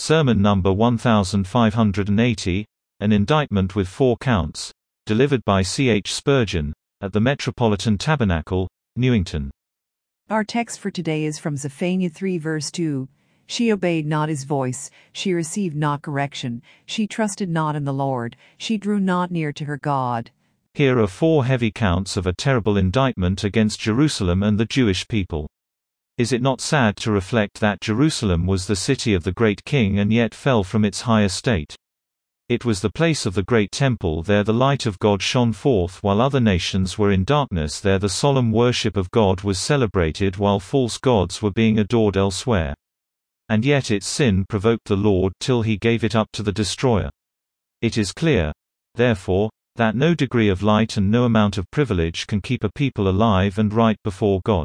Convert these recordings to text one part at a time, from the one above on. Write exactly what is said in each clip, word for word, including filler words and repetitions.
Sermon number one thousand five hundred eighty, an indictment with four counts, delivered by C H Spurgeon, at the Metropolitan Tabernacle, Newington. Our text for today is from Zephaniah three verse two. She obeyed not his voice, she received not correction, she trusted not in the Lord, she drew not near to her God. Here are four heavy counts of a terrible indictment against Jerusalem and the Jewish people. Is it not sad to reflect that Jerusalem was the city of the great king and yet fell from its high estate? It was the place of the great temple, there the light of God shone forth while other nations were in darkness, there the solemn worship of God was celebrated while false gods were being adored elsewhere. And yet its sin provoked the Lord till he gave it up to the destroyer. It is clear, therefore, that no degree of light and no amount of privilege can keep a people alive and right before God.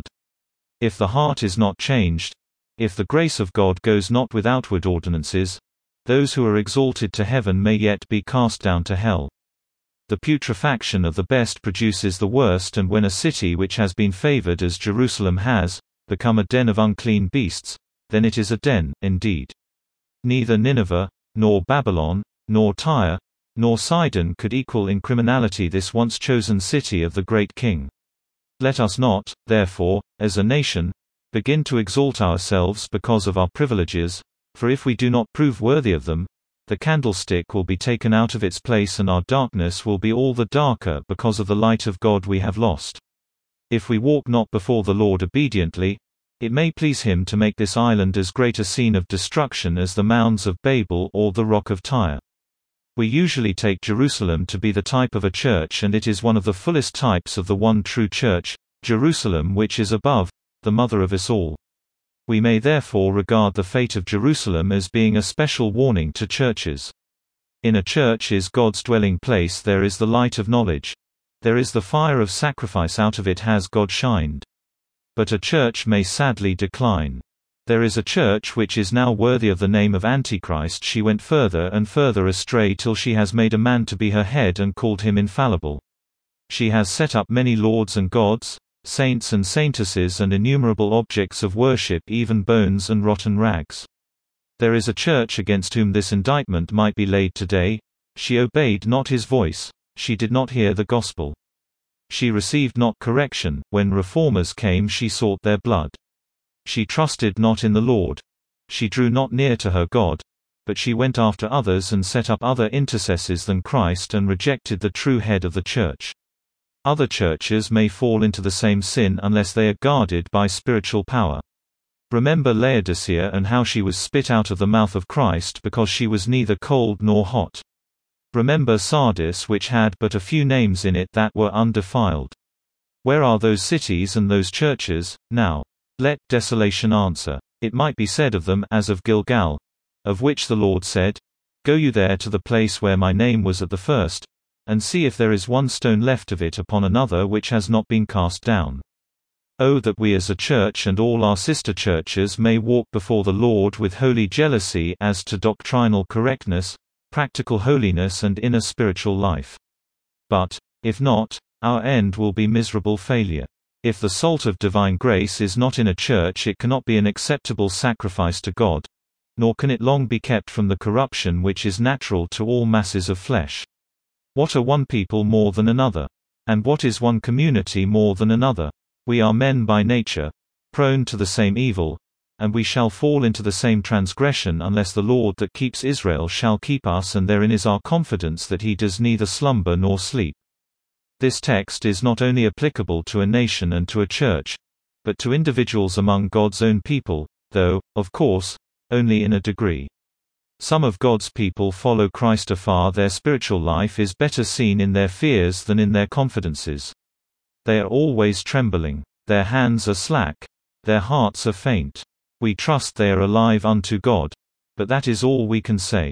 If the heart is not changed, if the grace of God goes not with outward ordinances, those who are exalted to heaven may yet be cast down to hell. The putrefaction of the best produces the worst, and when a city which has been favored as Jerusalem has, become a den of unclean beasts, then it is a den, indeed. Neither Nineveh, nor Babylon, nor Tyre, nor Sidon could equal in criminality this once chosen city of the great king. Let us not, therefore, as a nation, begin to exalt ourselves because of our privileges, for if we do not prove worthy of them, the candlestick will be taken out of its place and our darkness will be all the darker because of the light of God we have lost. If we walk not before the Lord obediently, it may please him to make this island as great a scene of destruction as the mounds of Babel or the rock of Tyre. We usually take Jerusalem to be the type of a church, and it is one of the fullest types of the one true church, Jerusalem, which is above, the mother of us all. We may therefore regard the fate of Jerusalem as being a special warning to churches. In a church is God's dwelling place, there is the light of knowledge. There is the fire of sacrifice, out of it has God shined. But a church may sadly decline. There is a church which is now worthy of the name of Antichrist. She went further and further astray till she has made a man to be her head and called him infallible. She has set up many lords and gods, saints and saintesses, and innumerable objects of worship, even bones and rotten rags. There is a church against whom this indictment might be laid today. She obeyed not his voice, she did not hear the gospel. She received not correction, when reformers came she sought their blood. She trusted not in the Lord. She drew not near to her God, but she went after others and set up other intercessors than Christ and rejected the true head of the church. Other churches may fall into the same sin unless they are guarded by spiritual power. Remember Laodicea and how she was spit out of the mouth of Christ because she was neither cold nor hot. Remember Sardis, which had but a few names in it that were undefiled. Where are those cities and those churches, now? Let desolation answer. It might be said of them as of Gilgal, of which the Lord said, Go you there to the place where my name was at the first, and see if there is one stone left of it upon another which has not been cast down. Oh, that we as a church and all our sister churches may walk before the Lord with holy jealousy as to doctrinal correctness, practical holiness and inner spiritual life. But, if not, our end will be miserable failure. If the salt of divine grace is not in a church, it cannot be an acceptable sacrifice to God, nor can it long be kept from the corruption which is natural to all masses of flesh. What are one people more than another? And what is one community more than another? We are men by nature, prone to the same evil, and we shall fall into the same transgression unless the Lord that keeps Israel shall keep us, and therein is our confidence that he does neither slumber nor sleep. This text is not only applicable to a nation and to a church, but to individuals among God's own people, though, of course, only in a degree. Some of God's people follow Christ afar. Their spiritual life is better seen in their fears than in their confidences. They are always trembling. Their hands are slack. Their hearts are faint. We trust they are alive unto God, but that is all we can say.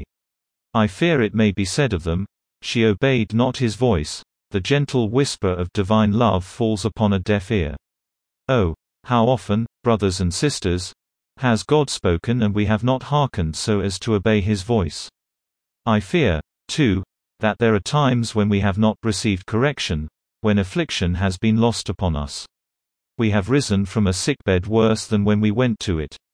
I fear it may be said of them, She obeyed not his voice. The gentle whisper of divine love falls upon a deaf ear. Oh, how often, brothers and sisters, has God spoken and we have not hearkened so as to obey his voice? I fear, too, that there are times when we have not received correction, when affliction has been lost upon us. We have risen from a sickbed worse than when we went to it.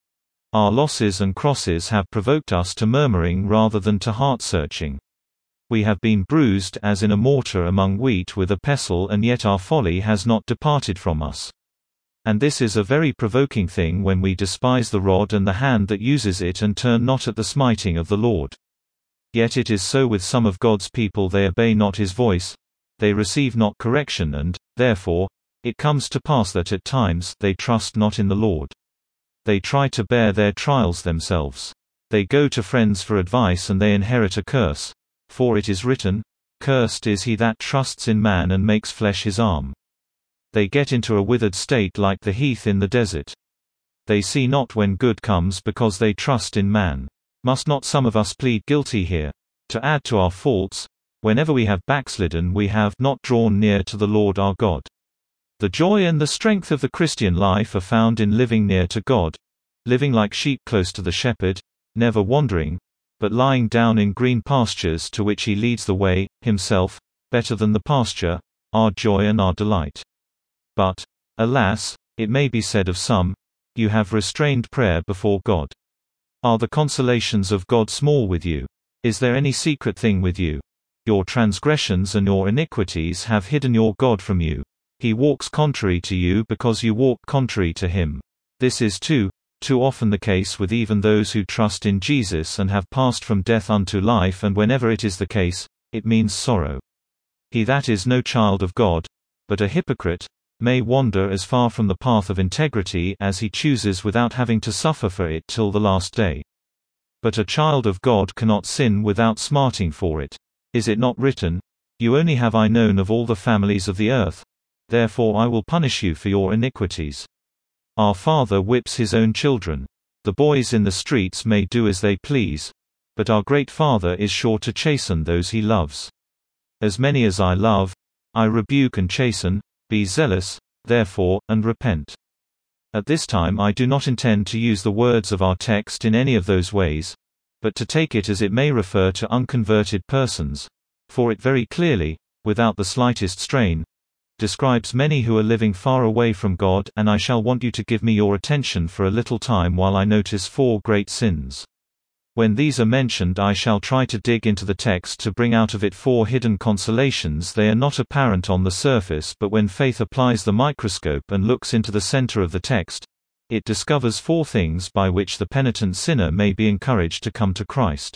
Our losses and crosses have provoked us to murmuring rather than to heart-searching. We have been bruised as in a mortar among wheat with a pestle, and yet our folly has not departed from us. And this is a very provoking thing when we despise the rod and the hand that uses it and turn not at the smiting of the Lord. Yet it is so with some of God's people, they obey not his voice, they receive not correction, and, therefore, it comes to pass that at times they trust not in the Lord. They try to bear their trials themselves. They go to friends for advice and they inherit a curse. For it is written, "Cursed is he that trusts in man and makes flesh his arm." They get into a withered state like the heath in the desert. They see not when good comes because they trust in man. Must not some of us plead guilty here? To add to our faults, whenever we have backslidden, we have not drawn near to the Lord our God. The joy and the strength of the Christian life are found in living near to God, living like sheep close to the shepherd, never wandering, but lying down in green pastures to which he leads the way, himself, better than the pasture, our joy and our delight. But, alas, it may be said of some, you have restrained prayer before God. Are the consolations of God small with you? Is there any secret thing with you? Your transgressions and your iniquities have hidden your God from you. He walks contrary to you because you walk contrary to him. This is too, too often the case with even those who trust in Jesus and have passed from death unto life, and whenever it is the case, it means sorrow. He that is no child of God, but a hypocrite, may wander as far from the path of integrity as he chooses without having to suffer for it till the last day. But a child of God cannot sin without smarting for it. Is it not written, "You only have I known of all the families of the earth, therefore I will punish you for your iniquities"? Our Father whips his own children. The boys in the streets may do as they please, but our great Father is sure to chasten those he loves. As many as I love, I rebuke and chasten. Be zealous, therefore, and repent. At this time I do not intend to use the words of our text in any of those ways, but to take it as it may refer to unconverted persons, for it very clearly, without the slightest strain, describes many who are living far away from God. And I shall want you to give me your attention for a little time while I notice four great sins. When these are mentioned, I shall try to dig into the text to bring out of it four hidden consolations. They are not apparent on the surface, but when faith applies the microscope and looks into the center of the text, it discovers four things by which the penitent sinner may be encouraged to come to Christ.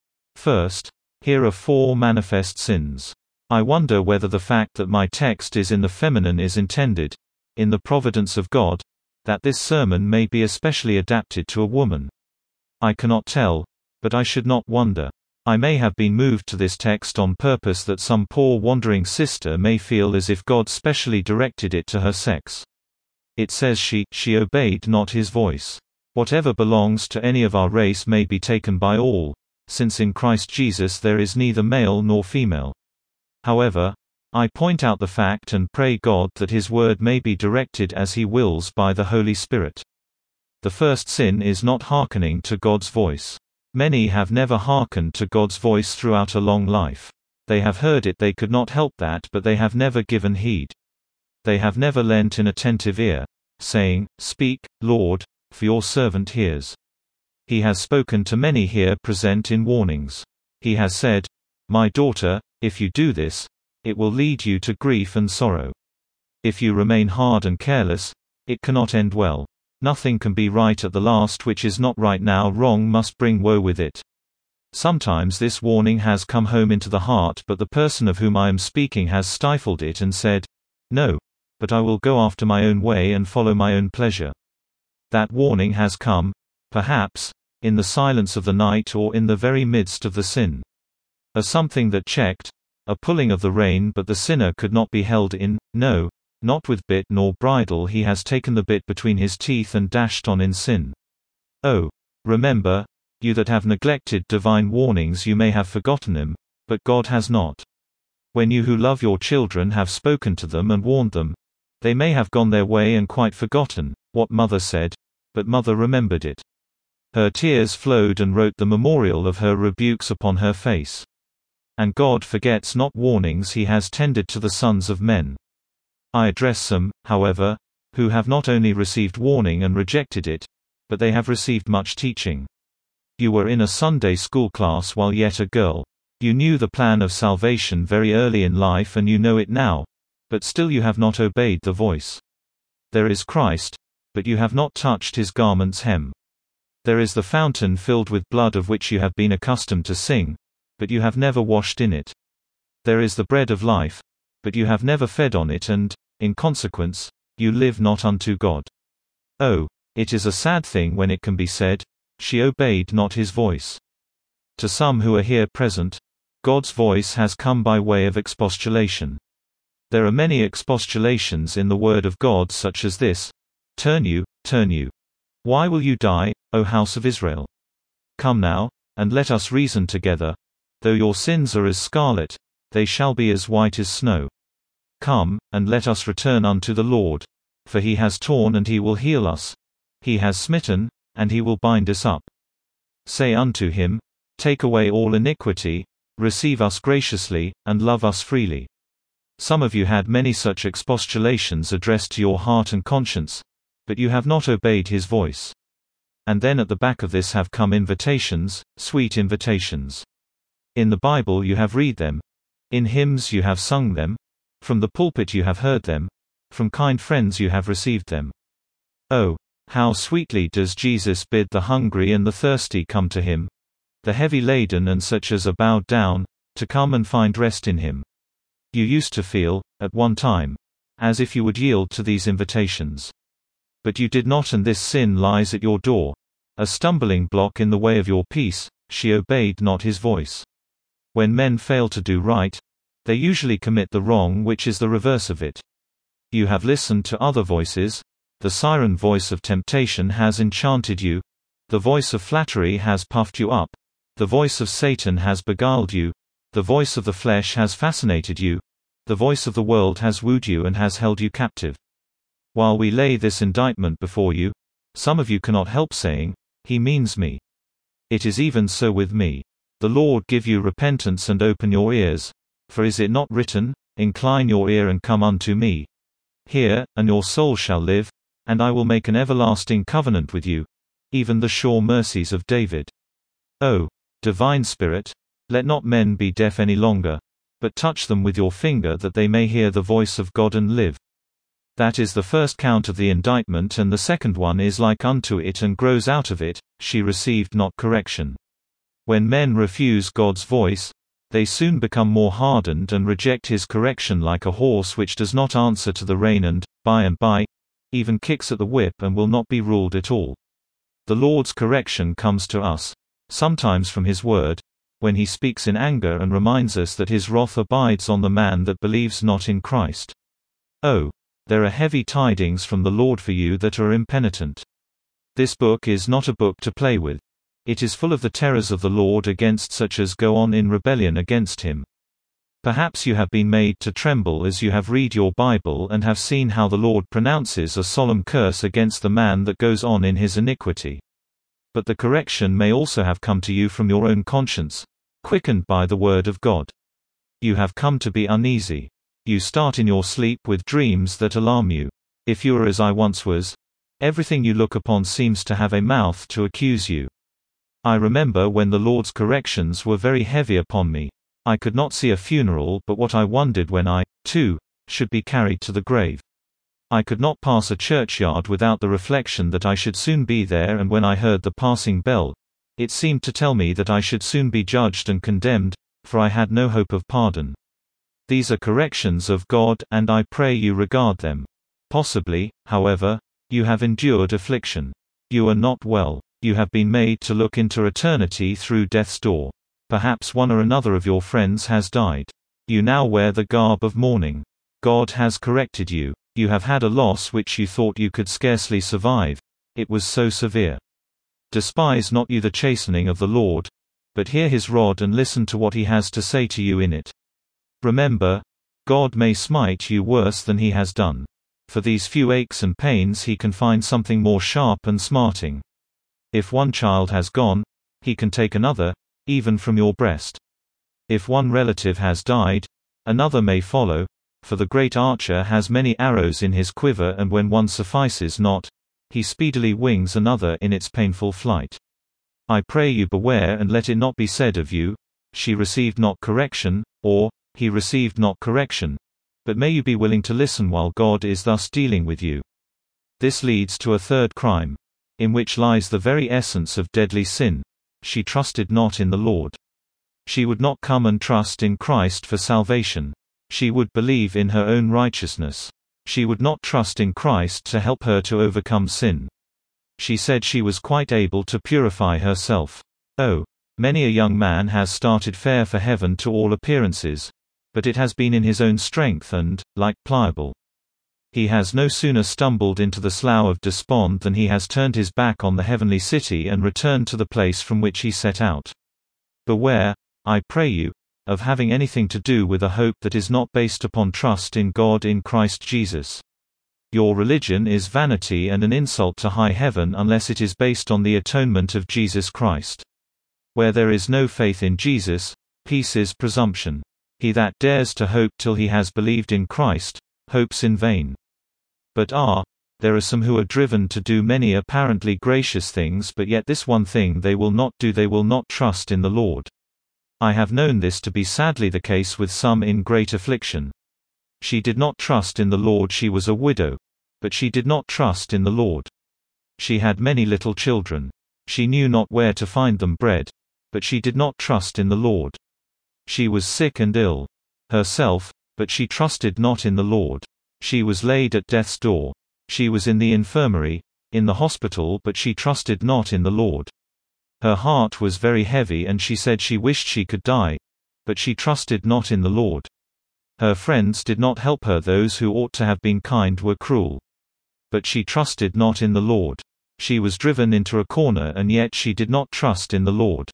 First, here are four manifest sins. I wonder whether the fact that my text is in the feminine is intended, in the providence of God, that this sermon may be especially adapted to a woman. I cannot tell, but I should not wonder. I may have been moved to this text on purpose that some poor wandering sister may feel as if God specially directed it to her sex. It says she, she obeyed not his voice. Whatever belongs to any of our race may be taken by all, since in Christ Jesus there is neither male nor female. However, I point out the fact and pray God that his word may be directed as he wills by the Holy Spirit. The first sin is not hearkening to God's voice. Many have never hearkened to God's voice throughout a long life. They have heard it, they could not help that, but they have never given heed. They have never lent an attentive ear, saying, "Speak, Lord, for your servant hears." He has spoken to many here present in warnings. He has said, "My daughter, if you do this, it will lead you to grief and sorrow. If you remain hard and careless, it cannot end well. Nothing can be right at the last which is not right now. Wrong must bring woe with it." Sometimes this warning has come home into the heart, but the person of whom I am speaking has stifled it and said, "No, but I will go after my own way and follow my own pleasure." That warning has come, perhaps, in the silence of the night or in the very midst of the sin. A something that checked, a pulling of the rein, but the sinner could not be held in. No, not with bit nor bridle. He has taken the bit between his teeth and dashed on in sin. Oh, remember, you that have neglected divine warnings, you may have forgotten them, but God has not. When you who love your children have spoken to them and warned them, they may have gone their way and quite forgotten what mother said, but mother remembered it. Her tears flowed and wrote the memorial of her rebukes upon her face. And God forgets not warnings he has tended to the sons of men. I address some, however, who have not only received warning and rejected it, but they have received much teaching. You were in a Sunday school class while yet a girl. You knew the plan of salvation very early in life and you know it now, but still you have not obeyed the voice. There is Christ, but you have not touched his garment's hem. There is the fountain filled with blood of which you have been accustomed to sing, but you have never washed in it. There is the bread of life, but you have never fed on it and, in consequence, you live not unto God. Oh, it is a sad thing when it can be said, she obeyed not his voice. To some who are here present, God's voice has come by way of expostulation. There are many expostulations in the Word of God such as this: Turn you, turn you. Why will you die, O house of Israel? Come now, and let us reason together. Though your sins are as scarlet, they shall be as white as snow. Come, and let us return unto the Lord. For he has torn and he will heal us. He has smitten, and he will bind us up. Say unto him, Take away all iniquity, receive us graciously, and love us freely. Some of you had many such expostulations addressed to your heart and conscience, but you have not obeyed his voice. And then at the back of this have come invitations, sweet invitations. In the Bible you have read them. In hymns you have sung them. From the pulpit you have heard them. From kind friends you have received them. Oh, how sweetly does Jesus bid the hungry and the thirsty come to him, the heavy laden and such as are bowed down, to come and find rest in him. You used to feel, at one time, as if you would yield to these invitations. But you did not, and this sin lies at your door, a stumbling block in the way of your peace. She obeyed not his voice. When men fail to do right, they usually commit the wrong which is the reverse of it. You have listened to other voices. The siren voice of temptation has enchanted you. The voice of flattery has puffed you up. The voice of Satan has beguiled you. The voice of the flesh has fascinated you. The voice of the world has wooed you and has held you captive. While we lay this indictment before you, some of you cannot help saying, He means me. It is even so with me. The Lord give you repentance and open your ears. For is it not written, Incline your ear and come unto me. Hear, and your soul shall live, and I will make an everlasting covenant with you, even the sure mercies of David. O divine Spirit, let not men be deaf any longer, but touch them with your finger that they may hear the voice of God and live. That is the first count of the indictment, and the second one is like unto it and grows out of it, she received not correction. When men refuse God's voice, they soon become more hardened and reject his correction like a horse which does not answer to the rein and, by and by, even kicks at the whip and will not be ruled at all. The Lord's correction comes to us, sometimes from his word, when he speaks in anger and reminds us that his wrath abides on the man that believes not in Christ. Oh, there are heavy tidings from the Lord for you that are impenitent. This book is not a book to play with. It is full of the terrors of the Lord against such as go on in rebellion against him. Perhaps you have been made to tremble as you have read your Bible and have seen how the Lord pronounces a solemn curse against the man that goes on in his iniquity. But the correction may also have come to you from your own conscience, quickened by the word of God. You have come to be uneasy. You start in your sleep with dreams that alarm you. If you are as I once was, everything you look upon seems to have a mouth to accuse you. I remember when the Lord's corrections were very heavy upon me. I could not see a funeral but what I wondered when I, too, should be carried to the grave. I could not pass a churchyard without the reflection that I should soon be there, and when I heard the passing bell, it seemed to tell me that I should soon be judged and condemned, for I had no hope of pardon. These are corrections of God, and I pray you regard them. Possibly, however, you have endured affliction. You are not well. You have been made to look into eternity through death's door. Perhaps one or another of your friends has died. You now wear the garb of mourning. God has corrected you. You have had a loss which you thought you could scarcely survive. It was so severe. Despise not you the chastening of the Lord, but hear his rod and listen to what he has to say to you in it. Remember, God may smite you worse than he has done. For these few aches and pains he can find something more sharp and smarting. If one child has gone, he can take another, even from your breast. If one relative has died, another may follow, for the great archer has many arrows in his quiver, and when one suffices not, he speedily wings another in its painful flight. I pray you beware, and let it not be said of you, she received not correction, or, he received not correction. But may you be willing to listen while God is thus dealing with you. This leads to a third crime, in which lies the very essence of deadly sin. She trusted not in the Lord. She would not come and trust in Christ for salvation. She would believe in her own righteousness. She would not trust in Christ to help her to overcome sin. She said she was quite able to purify herself. Oh, many a young man has started fair for heaven to all appearances, but it has been in his own strength and, like pliable. He has no sooner stumbled into the slough of despond than he has turned his back on the heavenly city and returned to the place from which he set out. Beware, I pray you, of having anything to do with a hope that is not based upon trust in God in Christ Jesus. Your religion is vanity and an insult to high heaven unless it is based on the atonement of Jesus Christ. Where there is no faith in Jesus, peace is presumption. He that dares to hope till he has believed in Christ, hopes in vain. But ah, there are some who are driven to do many apparently gracious things, but yet this one thing they will not do: they will not trust in the Lord. I have known this to be sadly the case with some in great affliction. She did not trust in the Lord. She was a widow, but she did not trust in the Lord. She had many little children. She knew not where to find them bread, but she did not trust in the Lord. She was sick and ill herself, but she trusted not in the Lord. She was laid at death's door. She was in the infirmary, in the hospital, but she trusted not in the Lord. Her heart was very heavy and she said she wished she could die, but she trusted not in the Lord. Her friends did not help her. Those who ought to have been kind were cruel. But she trusted not in the Lord. She was driven into a corner and yet she did not trust in the Lord.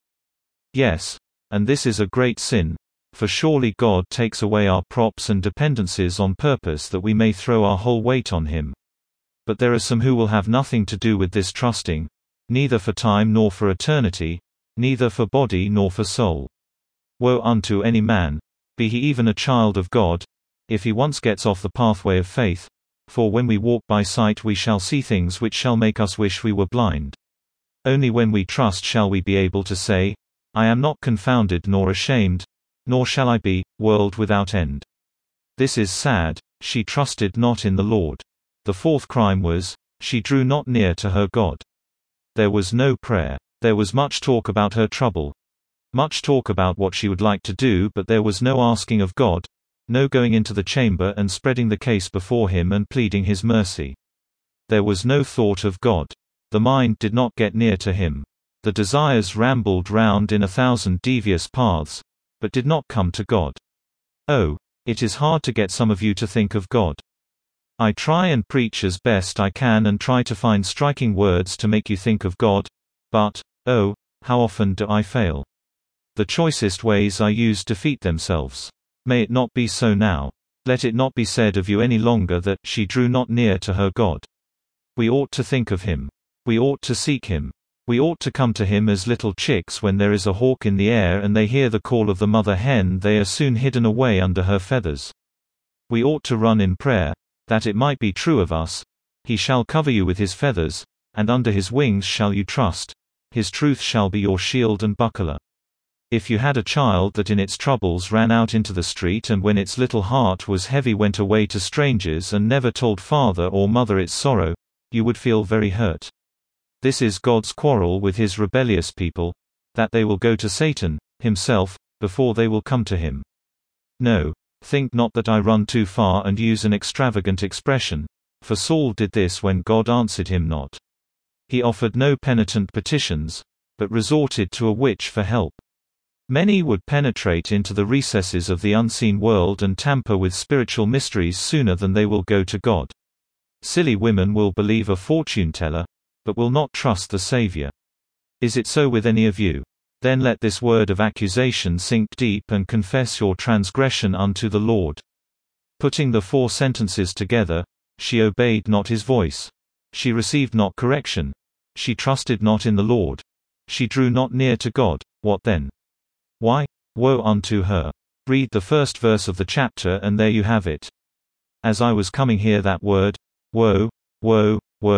Yes, and this is a great sin. For surely God takes away our props and dependencies on purpose that we may throw our whole weight on Him. But there are some who will have nothing to do with this trusting, neither for time nor for eternity, neither for body nor for soul. Woe unto any man, be he even a child of God, if he once gets off the pathway of faith, for when we walk by sight we shall see things which shall make us wish we were blind. Only when we trust shall we be able to say, I am not confounded nor ashamed, nor shall I be, world without end. This is sad. She trusted not in the Lord. The fourth crime was, she drew not near to her God. There was no prayer. There was much talk about her trouble. Much talk about what she would like to do, but there was no asking of God, no going into the chamber and spreading the case before Him and pleading His mercy. There was no thought of God. The mind did not get near to Him. The desires rambled round in a thousand devious paths, but did not come to God. Oh, it is hard to get some of you to think of God. I try and preach as best I can and try to find striking words to make you think of God, but, oh, how often do I fail. The choicest ways I use defeat themselves. May it not be so now. Let it not be said of you any longer that she drew not near to her God. We ought to think of Him. We ought to seek Him. We ought to come to Him as little chicks. When there is a hawk in the air and they hear the call of the mother hen, they are soon hidden away under her feathers. We ought to run in prayer, that it might be true of us, He shall cover you with His feathers, and under His wings shall you trust. His truth shall be your shield and buckler. If you had a child that in its troubles ran out into the street and when its little heart was heavy went away to strangers and never told father or mother its sorrow, you would feel very hurt. This is God's quarrel with His rebellious people, that they will go to Satan, himself, before they will come to Him. No, think not that I run too far and use an extravagant expression, for Saul did this when God answered him not. He offered no penitent petitions, but resorted to a witch for help. Many would penetrate into the recesses of the unseen world and tamper with spiritual mysteries sooner than they will go to God. Silly women will believe a fortune-teller, but will not trust the Savior. Is it so with any of you? Then let this word of accusation sink deep and confess your transgression unto the Lord. Putting the four sentences together, she obeyed not His voice. She received not correction. She trusted not in the Lord. She drew not near to God. What then? Why? Woe unto her. Read the first verse of the chapter and there you have it. As I was coming here, that word, woe, woe, woe,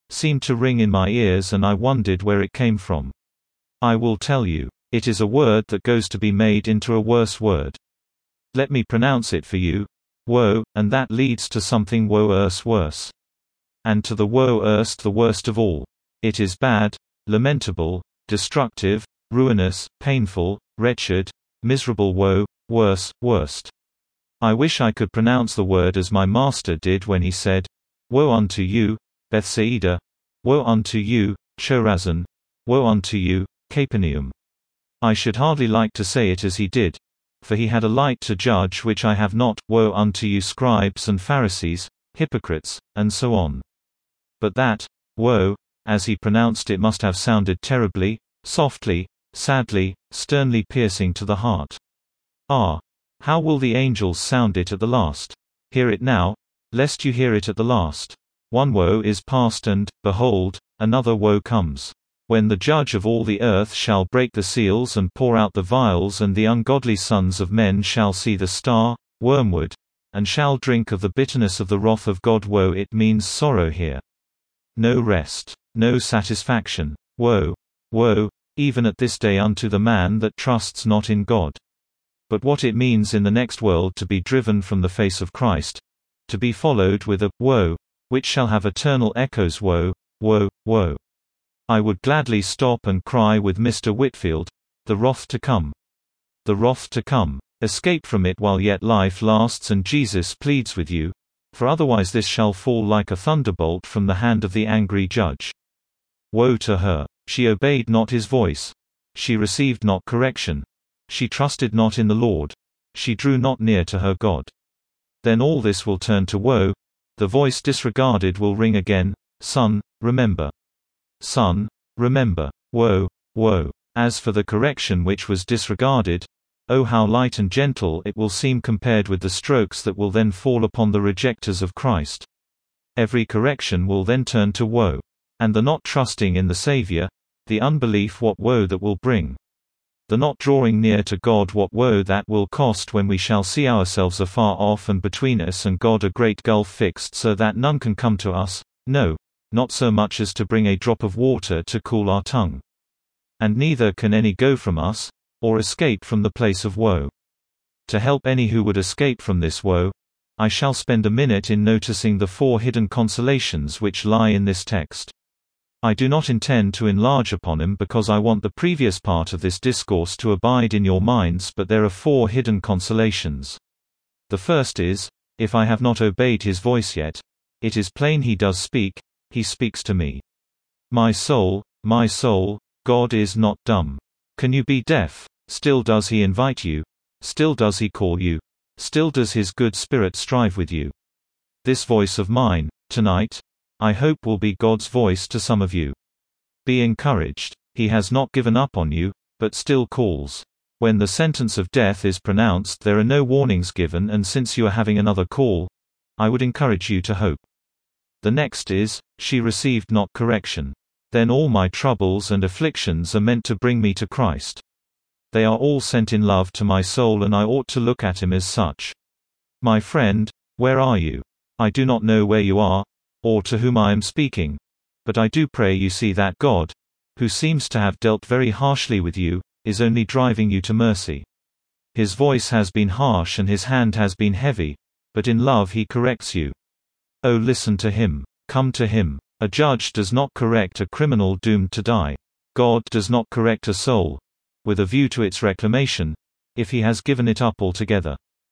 seemed to ring in my ears and I wondered where it came from. I will tell you. It is a word that goes to be made into a worse word. Let me pronounce it for you. Woe, and that leads to something woe-erse worse. And to the woe-erst the worst of all. It is bad, lamentable, destructive, ruinous, painful, wretched, miserable woe, worse, worst. I wish I could pronounce the word as my master did when he said, Woe unto you, Bethsaida! Woe unto you, Chorazin! Woe unto you, Capernaum! I should hardly like to say it as he did. For he had a light to judge which I have not. Woe unto you, scribes and Pharisees, hypocrites, and so on. But that, woe, as he pronounced it must have sounded terribly, softly, sadly, sternly piercing to the heart. Ah! How will the angels sound it at the last? Hear it now, lest you hear it at the last. One woe is past and, behold, another woe comes. When the judge of all the earth shall break the seals and pour out the vials, and the ungodly sons of men shall see the star, wormwood, and shall drink of the bitterness of the wrath of God. Woe, it means sorrow here. No rest, no satisfaction. Woe, woe, even at this day unto the man that trusts not in God. But what it means in the next world to be driven from the face of Christ, to be followed with a woe, which shall have eternal echoes. Woe, woe, woe. I would gladly stop and cry with Mister Whitfield, the wrath to come. The wrath to come. Escape from it while yet life lasts and Jesus pleads with you, for otherwise this shall fall like a thunderbolt from the hand of the angry judge. Woe to her! She obeyed not his voice. She received not correction. She trusted not in the Lord. She drew not near to her God. Then all this will turn to woe. The voice disregarded will ring again, Son, remember. Son, remember. Woe, woe. As for the correction which was disregarded, oh how light and gentle it will seem compared with the strokes that will then fall upon the rejectors of Christ. Every correction will then turn to woe. And the not trusting in the Savior, the unbelief, what woe that will bring. The not drawing near to God, what woe that will cost when we shall see ourselves afar off and between us and God a great gulf fixed so that none can come to us, no, not so much as to bring a drop of water to cool our tongue. And neither can any go from us, or escape from the place of woe. To help any who would escape from this woe, I shall spend a minute in noticing the four hidden consolations which lie in this text. I do not intend to enlarge upon them because I want the previous part of this discourse to abide in your minds, but there are four hidden consolations. The first is, if I have not obeyed his voice yet, it is plain he does speak, he speaks to me. My soul, my soul, God is not dumb. Can you be deaf? Still does he invite you. Still does he call you. Still does his good spirit strive with you. This voice of mine, tonight, I hope will be God's voice to some of you. Be encouraged. He has not given up on you, but still calls. When the sentence of death is pronounced, there are no warnings given, and since you are having another call, I would encourage you to hope. The next is, she received not correction. Then all my troubles and afflictions are meant to bring me to Christ. They are all sent in love to my soul, and I ought to look at him as such. My friend, where are you? I do not know where you are, or to whom I am speaking, but I do pray you see that God, who seems to have dealt very harshly with you, is only driving you to mercy. His voice has been harsh and his hand has been heavy, but in love he corrects you. Oh, listen to him. Come to him. A judge does not correct a criminal doomed to die. God does not correct a soul, with a view to its reclamation, if he has given it up altogether.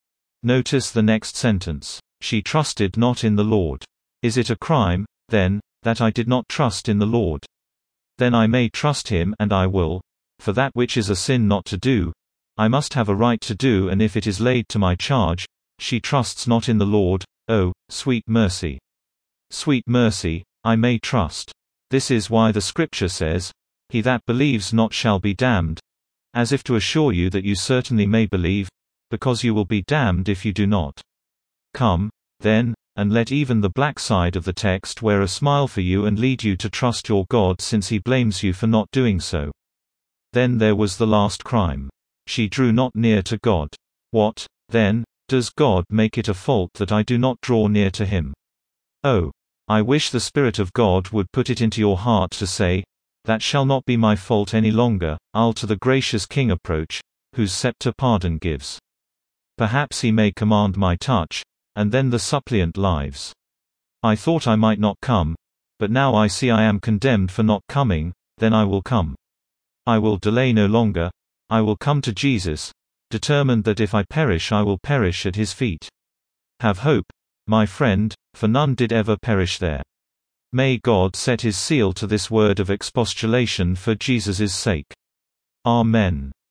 Notice the next sentence. She trusted not in the Lord. Is it a crime, then, that I did not trust in the Lord? Then I may trust him, and I will, for that which is a sin not to do, I must have a right to do, and if it is laid to my charge, she trusts not in the Lord, oh, sweet mercy. Sweet mercy, I may trust. This is why the Scripture says, he that believes not shall be damned, as if to assure you that you certainly may believe, because you will be damned if you do not. Come, then, and let even the black side of the text wear a smile for you and lead you to trust your God, since he blames you for not doing so. Then there was the last crime. She drew not near to God. What, then, does God make it a fault that I do not draw near to him? Oh, I wish the Spirit of God would put it into your heart to say, that shall not be my fault any longer. I'll to the gracious King approach, whose scepter pardon gives. Perhaps he may command my touch, and then the suppliant lives. I thought I might not come, but now I see I am condemned for not coming, then I will come. I will delay no longer, I will come to Jesus, determined that if I perish I will perish at his feet. Have hope, my friend, for none did ever perish there. May God set his seal to this word of expostulation for Jesus' sake. Amen.